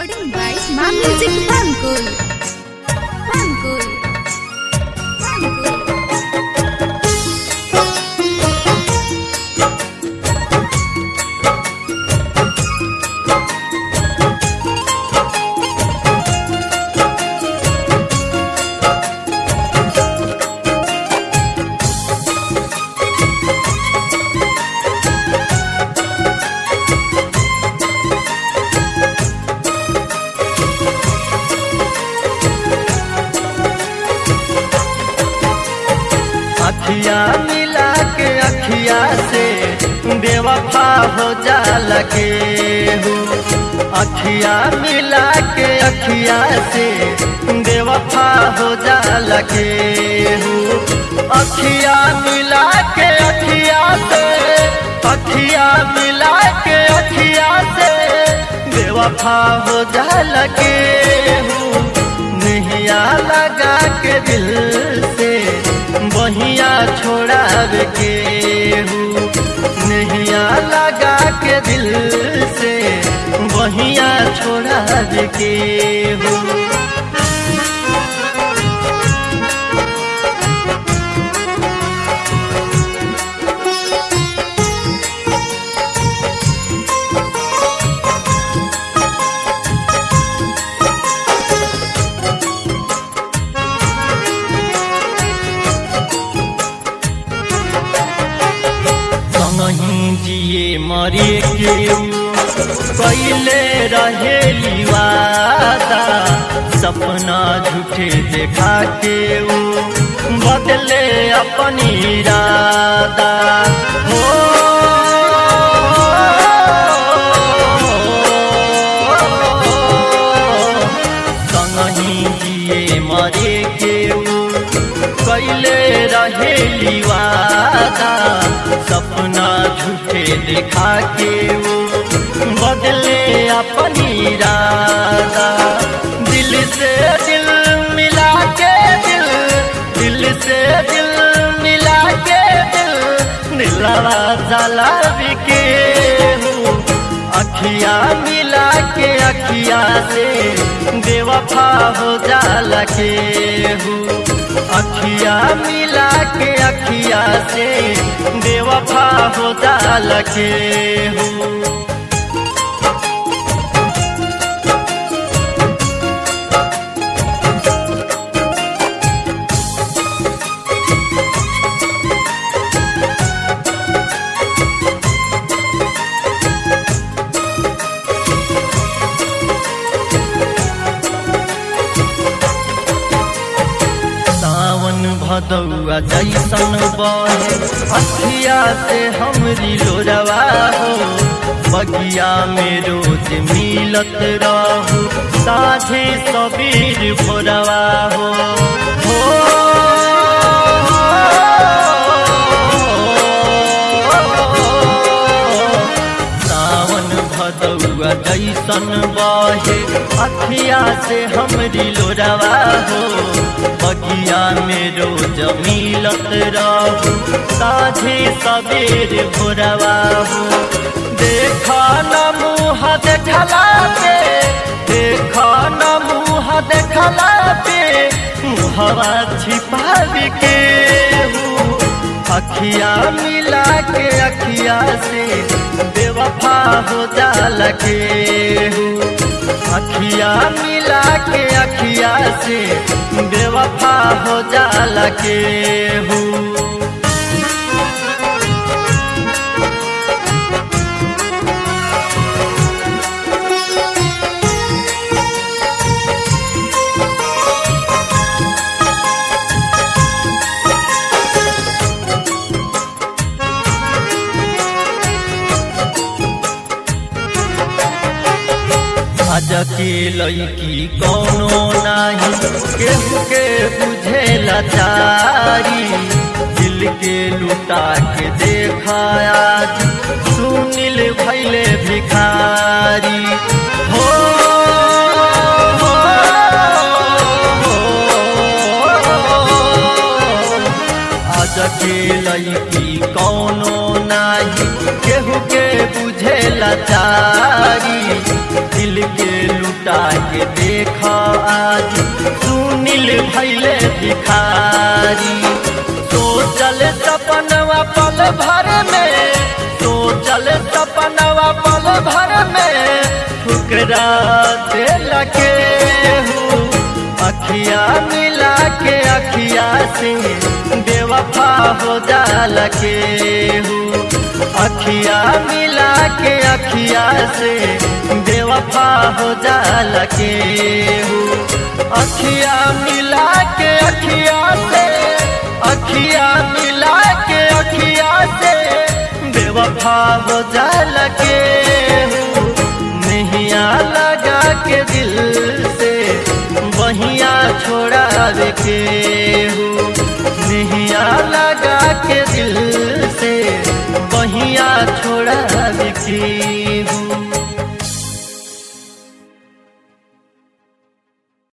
Recording by Man Music Bangkul. Bangkul. Bangkul. अखिया मिला के अखिया से बेवफा हो जाला केहू। अखिया मिला के अखिया से बेवफा हो जाला केहू। अखिया मिला के अखिया से, अखिया मिला के अखिया से बेवफा हो जाला केहू। नहिया लगा के दिल से बहिया छोड़ावे केहू। नहिया लगा के दिल से बहिया छोड़ावे केहू। नहीं जिए मरे के कैले रहे वादा। सपना झूठे देखा के बदले अपनी इरादा। हो नहीं जिए मरे के कैले रहे वादा। सपना झूठे दिखा के बदले अपनी इरादा। दिल से दिल मिला के दिल से दिल मिला के दिलवा जाला बिके। अखिया मिला के अखिया से बेवफा हो जाला केहू। अखिया मिला के अखिया से बेवफा हो जाला केहू। भदौआ जैसन बहे अखिया से हमरी लोरवा हो। बगिया में रोज मिलत रहू साझे सबीर भोरवा हो। सावन भदौआ जैसन बहे अखिया से हमरी लोरवा हो। बगिया में रोज मिलत रहू साझे सबेर भोरवा हो। देखा न मुँह देखला पे, देखा न मुँह देखला पे मुहवा छिपावे केहू। अखिया मिला के अखिया से बेवफा हो जाला केहू। अखिया मिला के अखिया से बेवफा हो जाला केहू। आज के लईकी कौनो नाही केहू के बुझे लाचारी। दिल के लुटा के देखा आज सुनील भैले भिखारी। हो आज के लईकी कौनो नाही केहू के बुझे लाचारी। दिल के लुटा के देख आज सुनील भैले भिखारी। सोचल सपनवा पल भर में, सोचल सपनवा पल भर में ठुकरा दिल के हूँ। अखिया मिला के अखिया से बेवफा हो जाल के हूँ। अखिया मिला के अखिया से बेवफा हो जाल के हूँ। अखिया मिला के अखिया से, अखिया मिला के अखिया से बेवफा हो जाल के हूँ। नैया लगा के दिल से बहिया छोड़ावे के हूँ। नैया लगा के दिल से बहिया छोड़ावे के